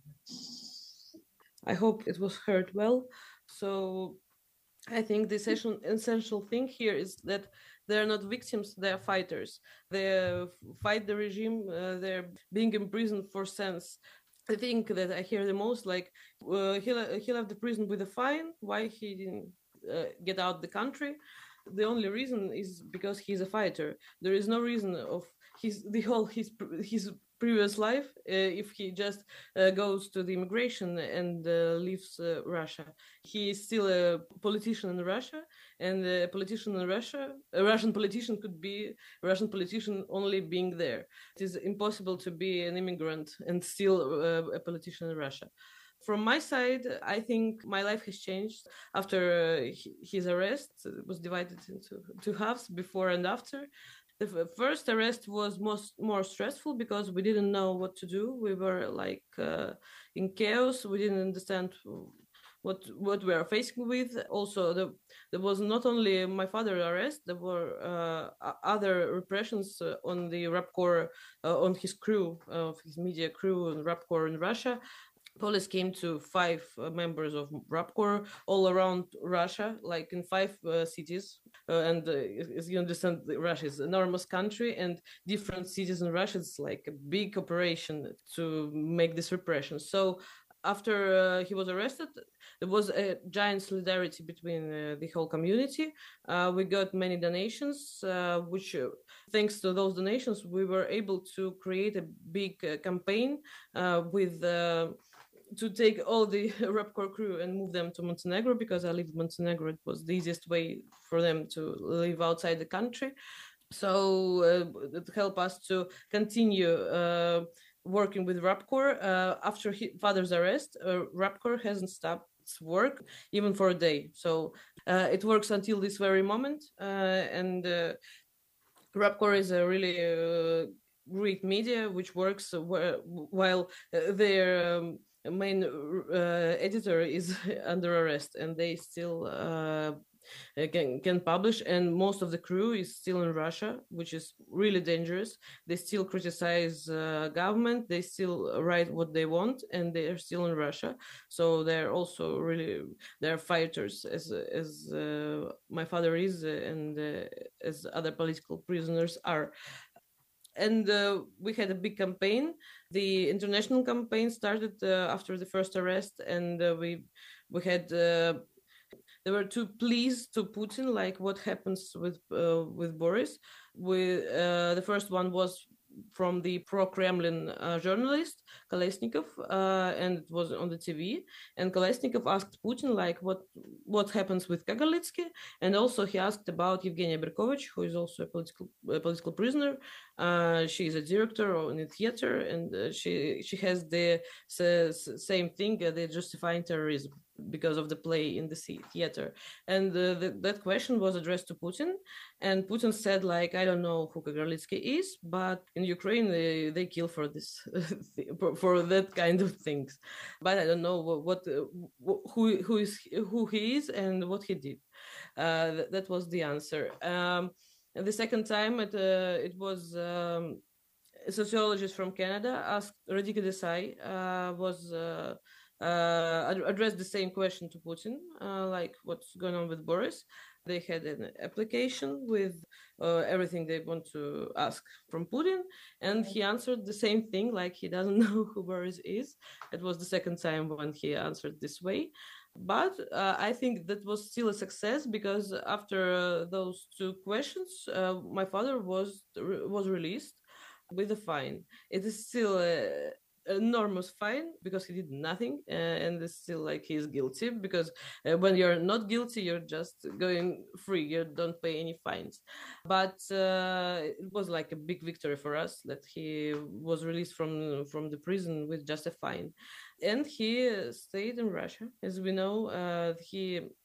I hope it was heard well. So I think the essential, essential thing here is that they're not victims, they're fighters. They fight the regime, uh, they're being imprisoned for sense. I think that I hear the most, like, uh, he, he left the prison with a fine. Why he didn't uh, get out the country? The only reason is because he's a fighter. There is no reason of his the whole his his previous life uh, if he just uh, goes to the immigration and uh, leaves uh, Russia. He is still a politician in Russia, and a politician in Russia, a Russian politician could be a Russian politician only being there. It is impossible to be an immigrant and still uh, a politician in Russia. From my side, I think my life has changed after uh, his arrest. It was divided into two halves, before and after. The first arrest was most more stressful because we didn't know what to do. We were like uh, in chaos. We didn't understand what what we are facing with. Also, the, there was not only my father's arrest. There were uh, other repressions uh, on the Rapcore, uh, on his crew, of uh, his media crew and Rapcore in Russia. Police came to five uh, members of Rapcore all around Russia, like in five uh, cities. Uh, and uh, as you understand, Russia is an enormous country, and different cities in Russia, it's like a big operation to make this repression. So after uh, he was arrested, there was a giant solidarity between uh, the whole community. Uh, we got many donations, uh, which, uh, thanks to those donations, we were able to create a big uh, campaign uh, with... Uh, to take all the Rapcore crew and move them to Montenegro, because I lived in Montenegro. It was the easiest way for them to live outside the country. So uh, it helped us to continue uh, working with Rapcore. Uh, after his father's arrest, uh, Rapcore hasn't stopped its work even for a day. So uh, it works until this very moment. Uh, and uh, Rapcore is a really uh, great media which works uh, while uh, their um, main uh, editor is under arrest, and they still uh, can, can publish, and most of the crew is still in Russia, which is really dangerous. They still criticize uh, government, they still write what they want, and they are still in Russia. So they're also really, they're fighters, as as uh, my father is, and uh, as other political prisoners are. And uh, we had a big campaign. The international campaign started uh, after the first arrest, and uh, we we had uh, there were two pleas to Putin, like what happens with uh, with Boris. We uh, the first one was from the pro-Kremlin uh, journalist Kolesnikov, uh, and it was on the T V. And Kolesnikov asked Putin, like, what what happens with Kagarlitsky, and also he asked about Evgenia Berkovich, who is also a political a political prisoner. Uh, she is a director in a theater, and uh, she she has the s- same thing, uh, they're justifying terrorism because of the play in the theater. And uh, the, that question was addressed to Putin, and Putin said, like, I don't know who Kagarlitsky is, but in Ukraine they, they kill for this for that kind of things, but I don't know what, what uh, who who is who he is and what he did. Uh, that, that was the answer. Um, and the second time it uh, it was um, a sociologist from Canada asked Radhika Desai uh, was. Uh, Uh, addressed the same question to Putin, uh, like what's going on with Boris. They had an application with uh, everything they want to ask from Putin, and he answered the same thing, like he doesn't know who Boris is. It was the second time when he answered this way. But uh, I think that was still a success, because after uh, those two questions, uh, my father was was released with a fine. It is still a enormous fine because he did nothing, uh, and it's still like he's guilty, because uh, when you're not guilty, you're just going free, you don't pay any fines. But uh, it was like a big victory for us that he was released from from the prison with just a fine, and he stayed in Russia. As we know, uh, he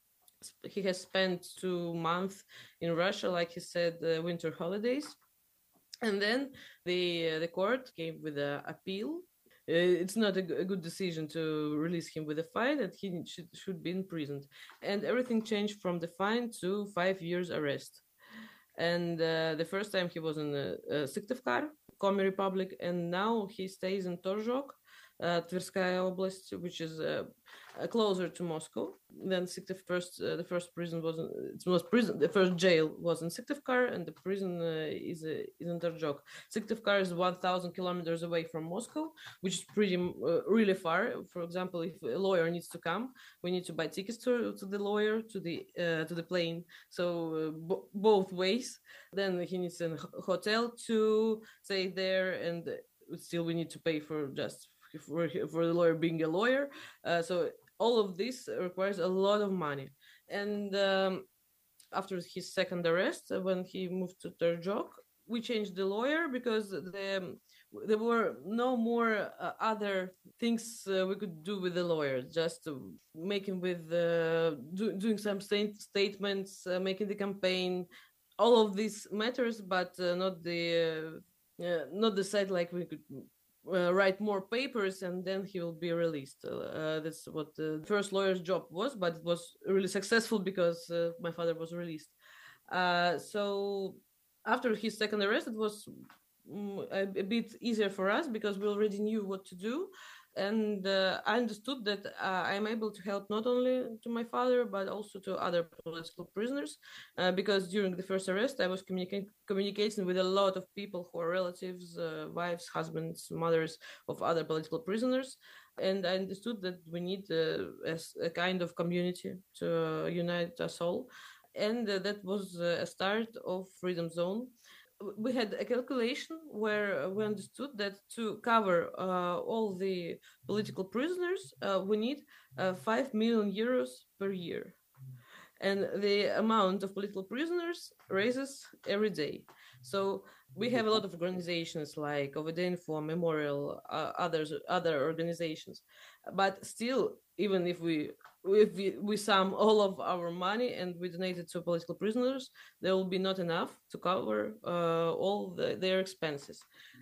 he has spent two months in Russia, like he said, uh, winter holidays, and then the uh, the court came with an appeal. It's not a, g- a good decision to release him with a fine, and he should, should be imprisoned. And everything changed from the fine to five years arrest. And uh, the first time he was in uh, uh, Syktyvkar, Komi Republic, and now he stays in Torzhok, uh, Tverskaya Oblast, which is uh, uh, closer to Moscow. Then Syktyvkar, uh, the first prison was, in, it was prison, the first jail was in Syktyvkar, and the prison uh, is, uh, is in Torzhok. Syktyvkar is one thousand kilometers away from Moscow, which is pretty, uh, really far. For example, if a lawyer needs to come, we need to buy tickets to, to the lawyer, to the uh, to the plane. So uh, bo- both ways. Then he needs a hotel to stay there, and still we need to pay for just for, for the lawyer being a lawyer. Uh, so all of this requires a lot of money. And um, after his second arrest, when he moved to Torzhok, we changed the lawyer because the, there were no more uh, other things uh, we could do with the lawyer, just uh, making with uh, do, doing some state statements, uh, making the campaign. All of these matters, but uh, not the uh, uh, not the side like we could uh, write more papers and then he will be released. Uh, that's what the first lawyer's job was, but it was really successful because uh, my father was released. Uh, so after his second arrest, it was um, a, a bit easier for us because we already knew what to do. And uh, I understood that uh, I'm able to help not only to my father, but also to other political prisoners, uh, because during the first arrest, I was communica- communicating with a lot of people who are relatives, uh, wives, husbands, mothers of other political prisoners. And I understood that we need uh, a, a kind of community to uh, unite us all. And uh, that was uh, a start of Freedom Zone. We had a calculation where we understood that to cover uh, all the political prisoners, uh, we need uh, five million euros per year. And the amount of political prisoners raises every day. So we have a lot of organizations like Ovidenfo, Memorial, uh, others, other organizations. But still, even if we if we, we sum all of our money and we donate it to political prisoners, there will be not enough to cover uh, all the, their expenses.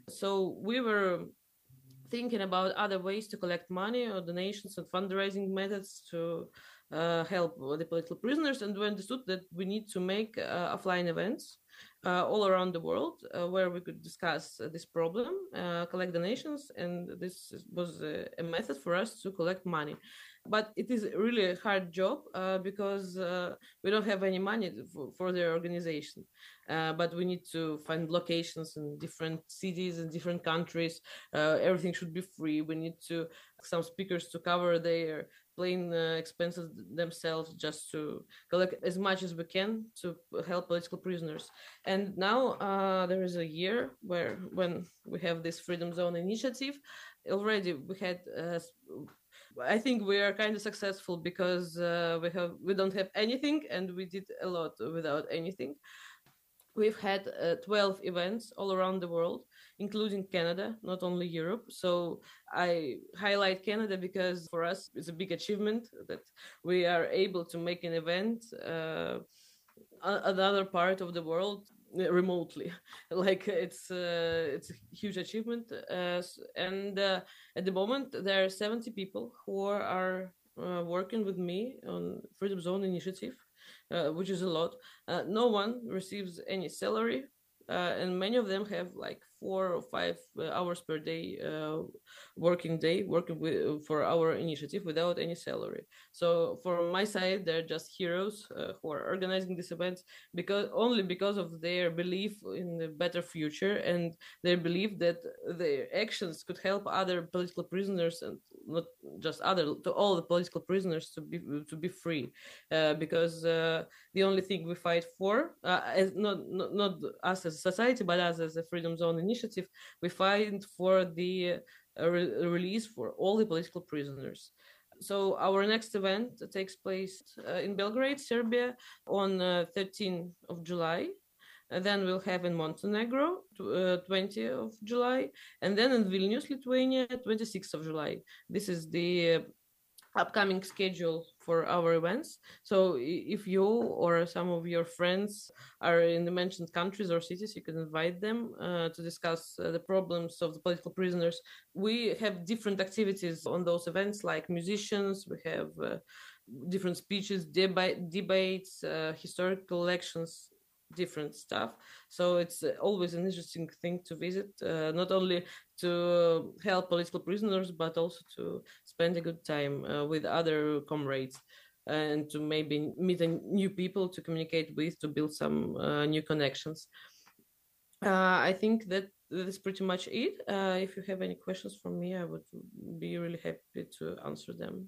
So we were thinking about other ways to collect money or donations and fundraising methods to uh, help the political prisoners, and we understood that we need to make uh, offline events uh, all around the world uh, where we could discuss uh, this problem, uh, collect donations, and this was a, a method for us to collect money. But it is really a hard job uh, because uh, we don't have any money for, for their organization. Uh, but we need to find locations in different cities and different countries. Uh, everything should be free. We need to some speakers to cover their plane uh, expenses themselves, just to collect as much as we can to help political prisoners. And now uh, there is a year where when we have this Freedom Zone initiative, already we had. Uh, I think we are kind of successful because uh, we have we don't have anything and we did a lot without anything. We've had uh, twelve events all around the world, including Canada, not only Europe. So I highlight Canada because for us it's a big achievement that we are able to make an event uh, another part of the world remotely. Like it's uh, it's a huge achievement. Uh, and uh, at the moment there are seventy people who are uh, working with me on Freedom Zone initiative. Uh, which is a lot. Uh, no one receives any salary, uh, and many of them have like four or five uh, hours per day uh, working day working with, for our initiative without any salary. So from my side, they're just heroes uh, who are organizing this event because only because of their belief in a better future and their belief that their actions could help other political prisoners and not just other to all the political prisoners to be to be free, uh, because uh, the only thing we fight for, uh, as not, not not us as a society but us as a Freedom Zone initiative, we fight for the uh, re- release for all the political prisoners. So our next event takes place uh, in Belgrade, Serbia, on uh, thirteenth of July. And then we'll have in Montenegro, uh, twentieth of July, and then in Vilnius, Lithuania, twenty-sixth of July. This is the uh, upcoming schedule for our events. So if you or some of your friends are in the mentioned countries or cities, you can invite them uh, to discuss uh, the problems of the political prisoners. We have different activities on those events, like musicians, we have uh, different speeches, deba- debates, uh, historical lections, different stuff. So it's uh, always an interesting thing to visit, uh, not only to help political prisoners, but also to spend a good time uh, with other comrades and to maybe meet a new people to communicate with, to build some uh, new connections. Uh, I think that that is pretty much it. Uh, if you have any questions for me, I would be really happy to answer them.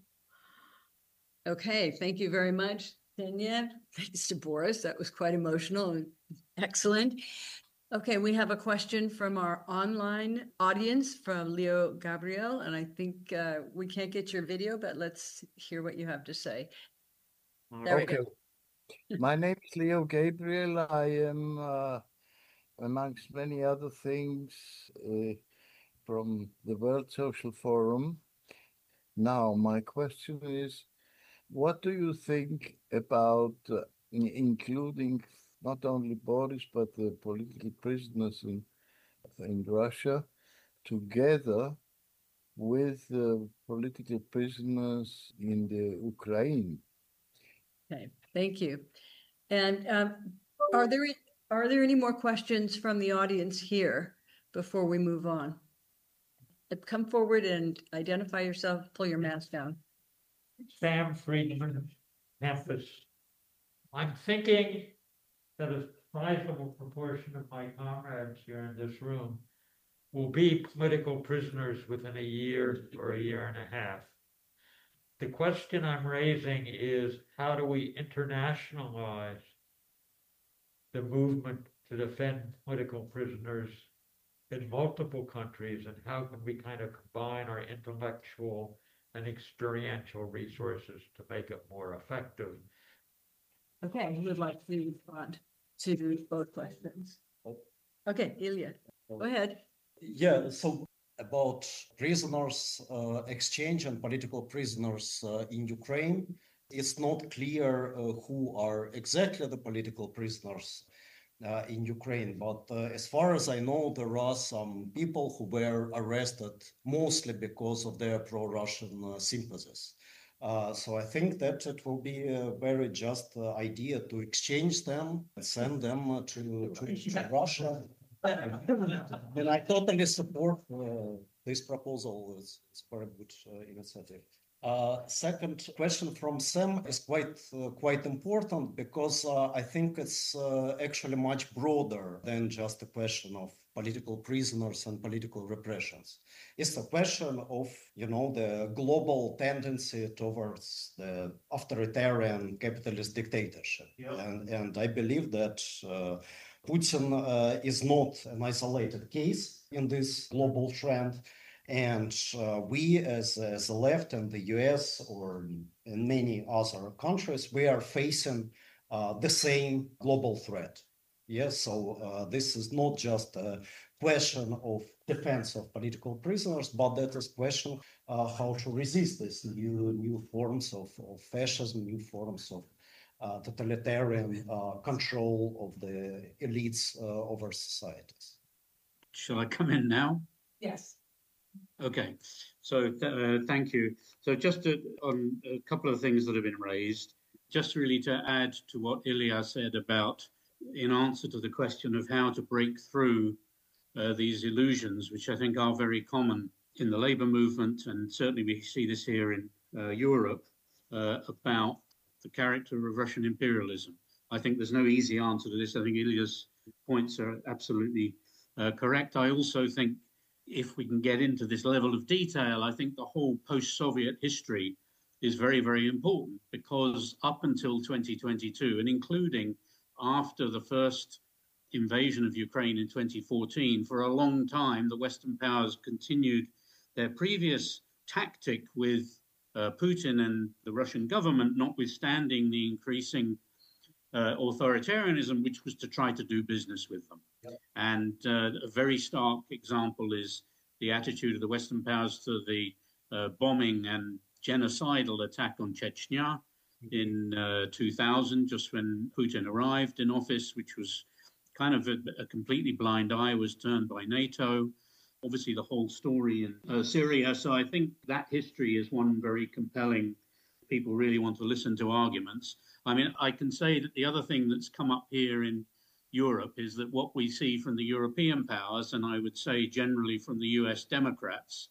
Okay, thank you very much, Tanya. Thanks to Boris. That was quite emotional and excellent. Okay, we have a question from our online audience from Leo Gabriel, and I think uh, we can't get your video, but let's hear what you have to say. There Okay. we go. My name is Leo Gabriel. I am, uh, amongst many other things, uh, from the World Social Forum. Now, my question is, what do you think about uh, in- including not only Boris, but the political prisoners in, in Russia together with the political prisoners in the Ukraine? Okay, thank you. And um, are there are there any more questions from the audience here before we move on? Uh, Come forward and identify yourself, pull your mask down. Sam Friedman, Memphis. I'm thinking that a sizable proportion of my comrades here in this room will be political prisoners within a year or a year and a half. The question I'm raising is, how do we internationalize the movement to defend political prisoners in multiple countries, and how can we kind of combine our intellectual and experiential resources to make it more effective? Okay, who would like to respond to both questions? Okay, Ilya, go ahead. Yeah, so about prisoners uh, exchange and political prisoners uh, in Ukraine, it's not clear uh, who are exactly the political prisoners uh, in Ukraine. But uh, as far as I know, there are some people who were arrested mostly because of their pro-Russian uh, sympathies. Uh, so I think that it will be a very just uh, idea to exchange them and send them uh, to, to, to Russia. And I totally support uh, this proposal. It's, it's a very good uh, initiative. Uh, second question from Sam is quite uh, quite important because uh, I think it's uh, actually much broader than just a question of political prisoners and political repressions. It's a question of, you know, the global tendency towards the authoritarian capitalist dictatorship. Yeah. And, and I believe that uh, Putin uh, is not an isolated case in this global trend. And uh, we as, as the left and the U S or in many other countries, we are facing uh, the same global threat. Yes, so uh, this is not just a question of defense of political prisoners, but that is a question uh, how to resist these new, new forms of, of fascism, new forms of uh, totalitarian uh, control of the elites uh, over societies. Shall I come in now? Yes. Okay, so th- uh, thank you. So just to, on a couple of things that have been raised, just really to add to what Ilya said about, in answer to the question of how to break through uh, these illusions, which I think are very common in the labour movement, and certainly we see this here in uh, Europe, uh, about the character of Russian imperialism. I think there's no easy answer to this. I think Ilya's points are absolutely uh, correct. I also think if we can get into this level of detail, I think the whole post-Soviet history is very, very important, because up until twenty twenty-two, and including after the first invasion of Ukraine in twenty fourteen, for a long time, the Western powers continued their previous tactic with uh, Putin and the Russian government, notwithstanding the increasing uh, authoritarianism, which was to try to do business with them. Yep. And uh, a very stark example is the attitude of the Western powers to the uh, bombing and genocidal attack on Chechnya in uh, two thousand, just when Putin arrived in office, which was kind of a, a completely blind eye was turned by NATO. Obviously, the whole story in uh, Syria. So I think that history is one very compelling. People really want to listen to arguments. I mean, I can say that the other thing that's come up here in Europe is that what we see from the European powers, and I would say generally from the U S Democrats,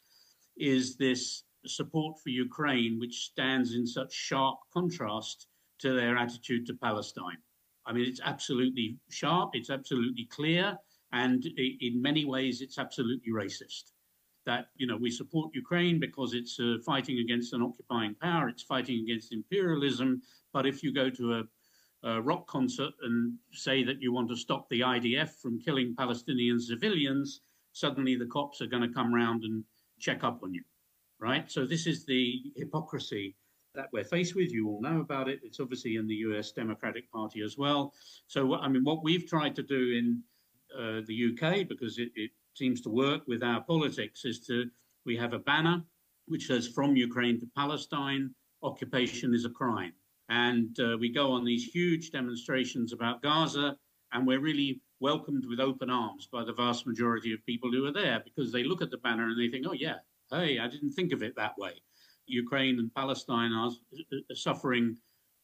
is this support for Ukraine, which stands in such sharp contrast to their attitude to Palestine. I mean, it's absolutely sharp, it's absolutely clear, and in many ways, it's absolutely racist. That, you know, we support Ukraine because it's uh, fighting against an occupying power, it's fighting against imperialism, but if you go to a a rock concert and say that you want to stop the I D F from killing Palestinian civilians, suddenly the cops are going to come round and check up on you, right? So this is the hypocrisy that we're faced with. You all know about it. It's obviously in the U S Democratic Party as well. So, I mean, what we've tried to do in uh, the U K, because it, it seems to work with our politics, is to, we have a banner which says, "From Ukraine to Palestine, occupation is a crime." And uh, we go on these huge demonstrations about Gaza, and we're really welcomed with open arms by the vast majority of people who are there, because they look at the banner and they think, oh, yeah, hey, I didn't think of it that way. Ukraine and Palestine are suffering,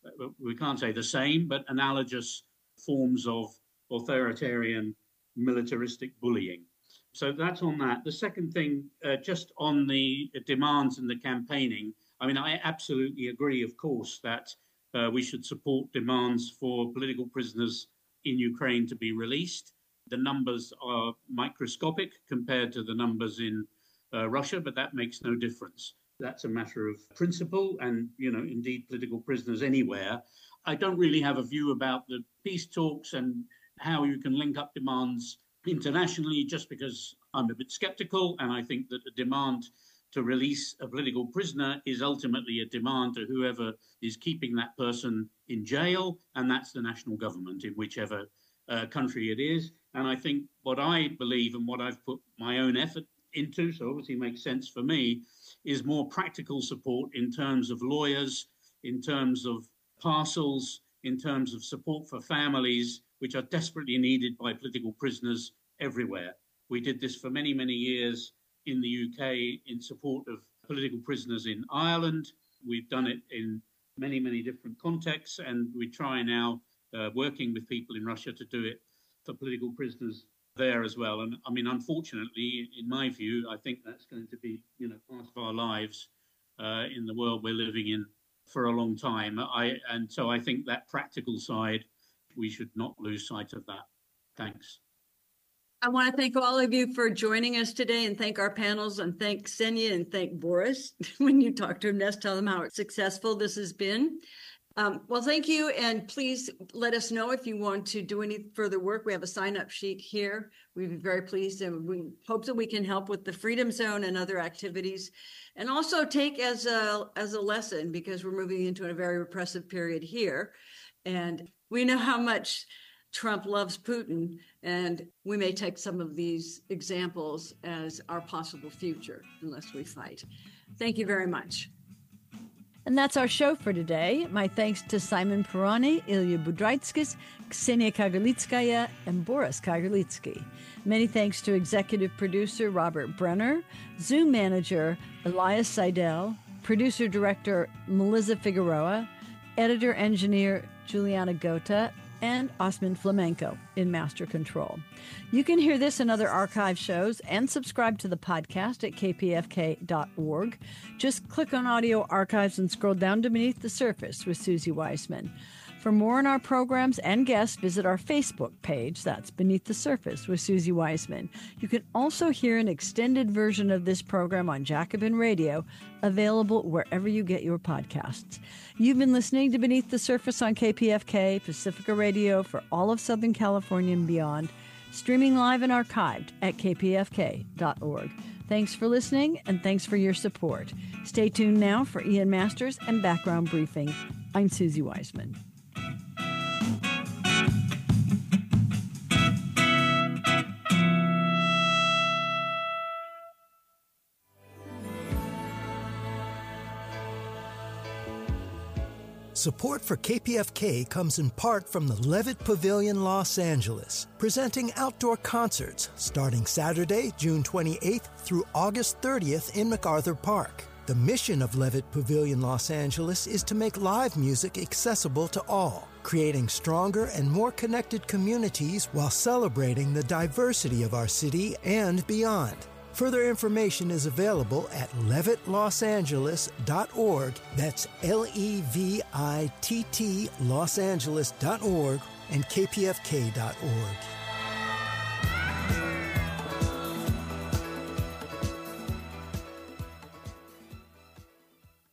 we can't say the same, but analogous forms of authoritarian militaristic bullying. So that's on that. The second thing, uh, just on the demands and the campaigning, I mean, I absolutely agree, of course, that Uh, we should support demands for political prisoners in Ukraine to be released. The numbers are microscopic compared to the numbers in uh, Russia, but that makes no difference. That's a matter of principle and, you know, indeed political prisoners anywhere. I don't really have a view about the peace talks and how you can link up demands internationally, just because I'm a bit skeptical, and I think that the demand to release a political prisoner is ultimately a demand to whoever is keeping that person in jail, and that's the national government in whichever uh, country it is. And I think what I believe and what I've put my own effort into, so obviously makes sense for me, is more practical support in terms of lawyers, in terms of parcels, in terms of support for families, which are desperately needed by political prisoners everywhere. We did this for many, many years in the U K in support of political prisoners in Ireland. We've done it in many, many different contexts, and we try now, uh, working with people in Russia, to do it for political prisoners there as well. And I mean, unfortunately, in my view, I think that's going to be, you know, part of our lives uh, in the world we're living in for a long time. I, and so I think that practical side, we should not lose sight of that. Thanks. I want to thank all of you for joining us today, and thank our panels, and thank Ksenia, and thank Boris. When you talk to him next, tell them how successful this has been. Um, well, thank you, and please let us know if you want to do any further work. We have a sign-up sheet here. We'd be very pleased, and we hope that we can help with the Freedom Zone and other activities, and also take as a, as a lesson, because we're moving into a very repressive period here, and we know how much Trump loves Putin, and we may take some of these examples as our possible future unless we fight. Thank you very much. And that's our show for today. My thanks to Simon Perroni, Ilya Budraitskis, Ksenia Kagarlitskaya, and Boris Kagarlitsky. Many thanks to executive producer Robert Brenner, Zoom manager Elias Seidel, producer director Melissa Figueroa, editor engineer Juliana Gota, and Osman Flamenco in Master Control. You can hear this and other archive shows and subscribe to the podcast at k p f k dot org. Just click on Audio Archives and scroll down to Beneath the Surface with Susie Weissman. For more on our programs and guests, visit our Facebook page. That's Beneath the Surface with Susie Weissman. You can also hear an extended version of this program on Jacobin Radio, available wherever you get your podcasts. You've been listening to Beneath the Surface on K P F K, Pacifica Radio for all of Southern California and beyond, streaming live and archived at k p f k dot org. Thanks for listening, and thanks for your support. Stay tuned now for Ian Masters and Background Briefing. I'm Susie Weissman. Support for K P F K comes in part from the Levitt Pavilion Los Angeles, presenting outdoor concerts starting Saturday, June twenty-eighth through August thirtieth in MacArthur Park. The mission of Levitt Pavilion Los Angeles is to make live music accessible to all, creating stronger and more connected communities while celebrating the diversity of our city and beyond. Further information is available at levitt los angeles dot org. That's L E V I T T Los Angeles dot org and K P F K dot org.